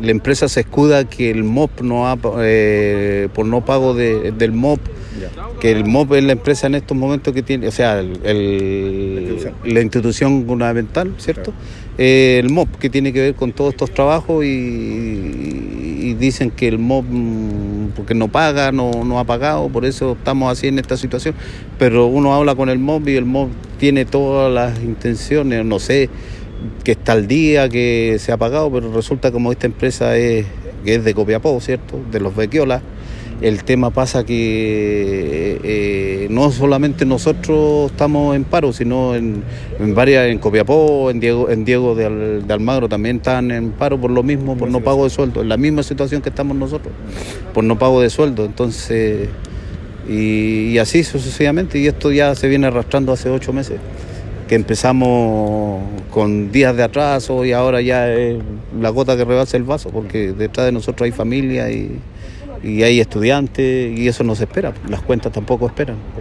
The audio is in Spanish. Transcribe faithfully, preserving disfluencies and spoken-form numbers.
la empresa se escuda que el M O P no ha, eh, por no pago de, del M O P, que el M O P es la empresa en estos momentos que tiene, o sea, el, el, la, institución. la institución gubernamental, ¿cierto? Eh, el M O P que tiene que ver con todos estos trabajos y, y dicen que el M O P porque no paga, no, no ha pagado, por eso estamos así en esta situación, pero uno habla con el M O P y el M O P tiene todas las intenciones, no sé, que está al día, que se ha pagado, pero resulta como esta empresa es, que es de Copiapó, ¿cierto?, de los Bequiola. El tema pasa que eh, no solamente nosotros estamos en paro, sino en, en varias, en Copiapó, en Diego, en Diego de, Al, de Almagro también están en paro por lo mismo, por no pago de sueldo, en la misma situación que estamos nosotros, por no pago de sueldo. Entonces, y, y así sucesivamente, y esto ya se viene arrastrando hace ocho meses, que empezamos con días de atraso y ahora ya es la gota que rebasa el vaso, porque detrás de nosotros hay familia y... y hay estudiantes y eso no se espera, las cuentas tampoco esperan.